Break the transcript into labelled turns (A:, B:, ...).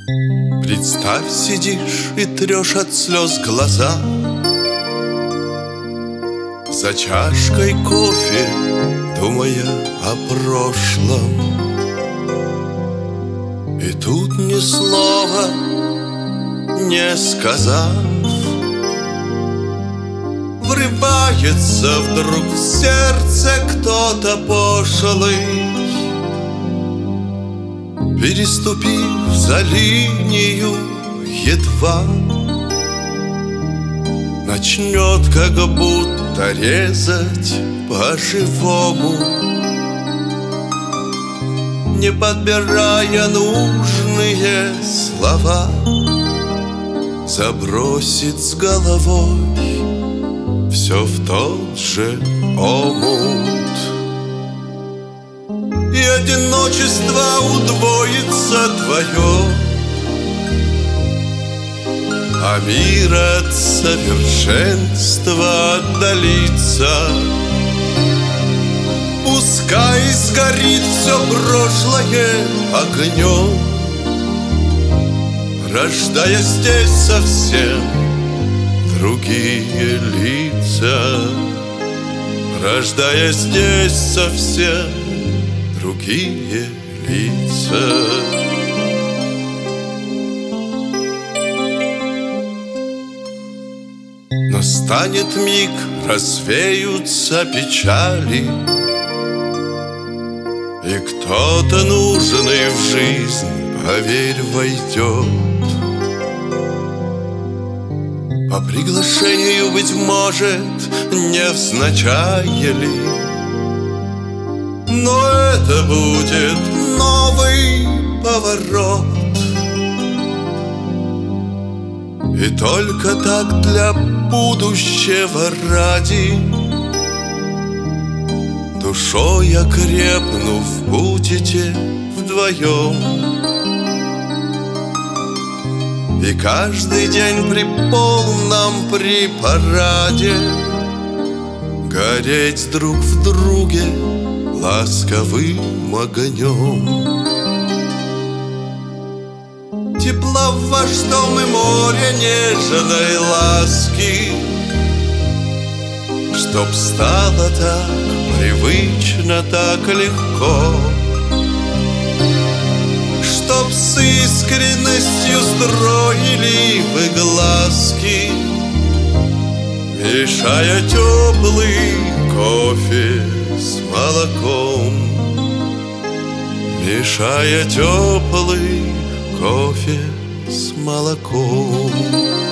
A: Представь, сидишь и трешь от слез глаза за чашкой кофе, думая о прошлом. И тут ни слова не сказав, врывается вдруг в сердце кто-то пошлый, переступив за линию едва, начнет как будто резать по-живому, не подбирая нужные слова, забросит с головой все в тот же омут. И одиночество удвоится твое, а мир от совершенства отдалится. Пускай сгорит все прошлое огнем, рождая здесь совсем другие лица, рождая здесь совсем другие лица. Настанет миг, развеются печали, и кто-то нужный в жизнь, поверь, войдет. По приглашению, быть может, невзначай ли, но это будет новый поворот. И только так для будущего ради, душой окрепнув, будете вдвоем. И каждый день при полном припараде гореть друг в друге ласковым огнем. Тепла в ваш дом и море нежной ласки, чтоб стало так привычно, так легко, чтоб с искренностью строили вы глазки, мешая теплый кофе с молоком, мешая теплый кофе с молоком.